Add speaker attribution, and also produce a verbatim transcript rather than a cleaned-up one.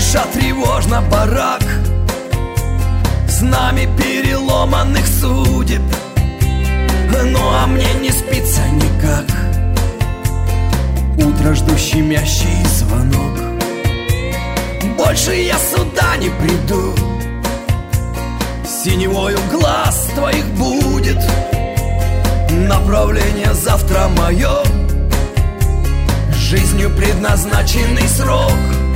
Speaker 1: дышат тревожно барак, с нами переломанных судеб. Ну а мне не спится никак. Утро, жду щемящий звонок. Больше я сюда не приду. Синевою глаз твоих будет направление завтра мое, жизнью предназначенный срок.